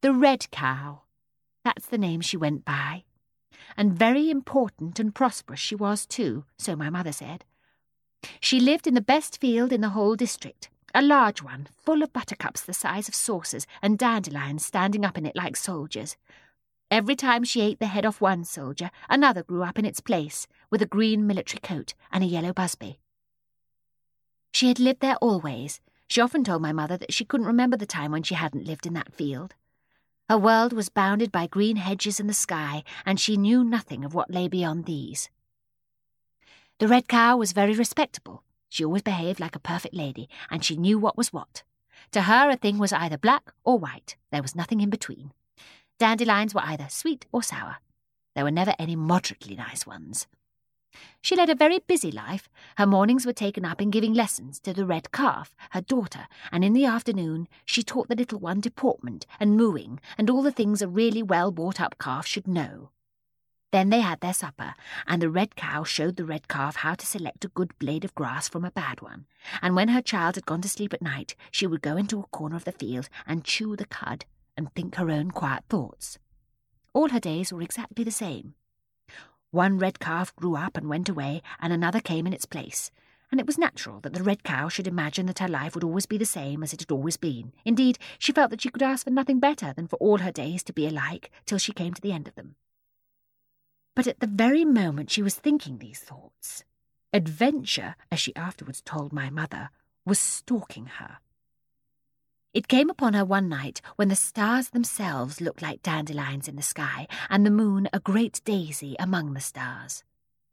The Red Cow. That's the name she went by. And very important and prosperous she was too, so my mother said. She lived in the best field in the whole district, a large one, full of buttercups the size of saucers and dandelions standing up in it like soldiers. Every time she ate the head off one soldier, another grew up in its place, with a green military coat and a yellow busby. She had lived there always. She often told my mother that she couldn't remember the time when she hadn't lived in that field. Her world was bounded by green hedges and the sky, and she knew nothing of what lay beyond these. The Red Cow was very respectable. She always behaved like a perfect lady, and she knew what was what. To her a thing was either black or white. There was nothing in between. Dandelions were either sweet or sour. There were never any moderately nice ones. She led a very busy life. Her mornings were taken up in giving lessons to the red calf, her daughter, and in the afternoon she taught the little one deportment and mooing and all the things a really well-brought-up calf should know. Then they had their supper, and the Red Cow showed the red calf how to select a good blade of grass from a bad one, and when her child had gone to sleep at night, she would go into a corner of the field and chew the cud and think her own quiet thoughts. All her days were exactly the same. One red calf grew up and went away, and another came in its place, and it was natural that the Red Cow should imagine that her life would always be the same as it had always been. Indeed, she felt that she could ask for nothing better than for all her days to be alike till she came to the end of them. But at the very moment she was thinking these thoughts, adventure, as she afterwards told my mother, was stalking her. It came upon her one night when the stars themselves looked like dandelions in the sky, and the moon a great daisy among the stars.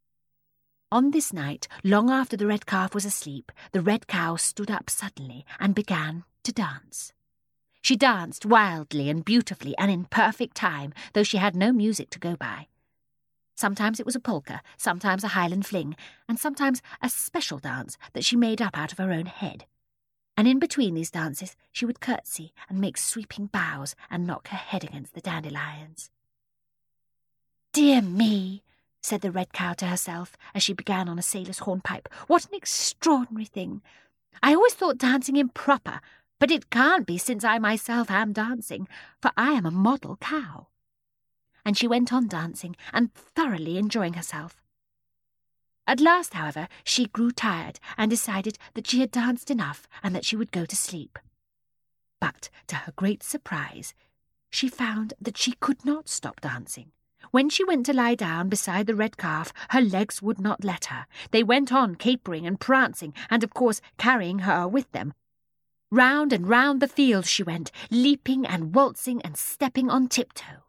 On this night, long after the red calf was asleep, the Red Cow stood up suddenly and began to dance. She danced wildly and beautifully and in perfect time, though she had no music to go by. Sometimes it was a polka, sometimes a Highland fling, and sometimes a special dance that she made up out of her own head. And in between these dances she would curtsy and make sweeping bows and knock her head against the dandelions. "Dear me," said the Red Cow to herself as she began on a sailor's hornpipe, "what an extraordinary thing! I always thought dancing improper, but it can't be since I myself am dancing, for I am a model cow." And she went on dancing and thoroughly enjoying herself. At last, however, she grew tired and decided that she had danced enough and that she would go to sleep. But, to her great surprise, she found that she could not stop dancing. When she went to lie down beside the red calf, her legs would not let her. They went on capering and prancing, and of course carrying her with them. Round and round the field she went, leaping and waltzing and stepping on tiptoe.